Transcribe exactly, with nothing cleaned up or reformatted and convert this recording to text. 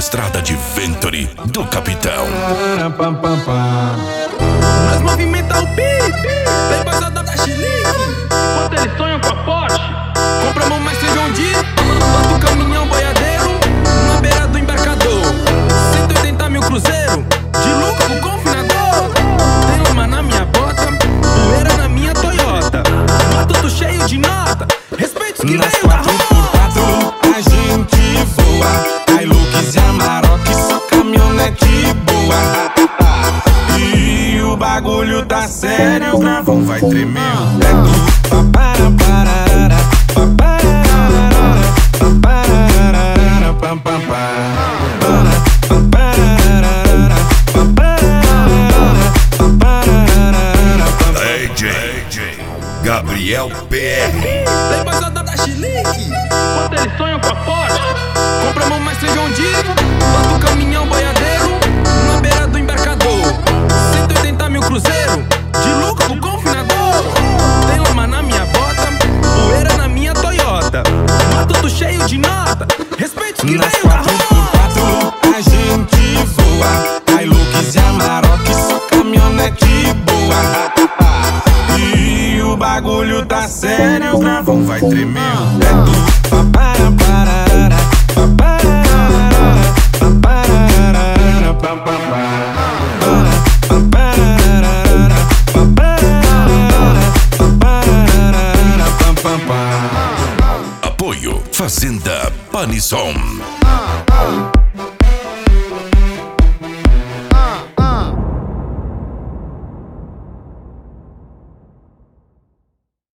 estrada de Venturi do Capitão. Nós movimenta o pipe, tem basada da Chilique. Enquanto eles sonham com a Porsche, compramos mais feijão de bota o caminhão boiadeiro na beira do embarcador. Cento e oitenta mil cruzeiro, de lucro com confinador. Tem lama na minha bota, poeira na minha Toyota. Tudo cheio de nota, respeito os que veio da rua. A gente voa, Hilux e Amarok, só caminhonete boa. E o bagulho tá sério, o gravão vai tremer o teto. Papara, parara, papara, papara, pam, pam, pam. D J Gabriel P R. Tem basada da Chilique, enquanto eles sonham com a Porsche, compramos mais feijão de bota o caminhão boiadeiro na beira do embarcador. Cento e oitenta mil cruzeiro, de lucro com confinador. Tem lama na minha bota, poeira na minha Toyota. Tudo cheio de nota, respeito os que Nas veio da quatro rua. por quatro a gente voa, Hilux e Amarok, só caminhonete boa. E o bagulho tá sério, o gravão vai tremer o teto. Papara, parara, papara, papara, pam, pam, pam. Papara, papara, pam, pam, pam. Apoio Fazenda Panison.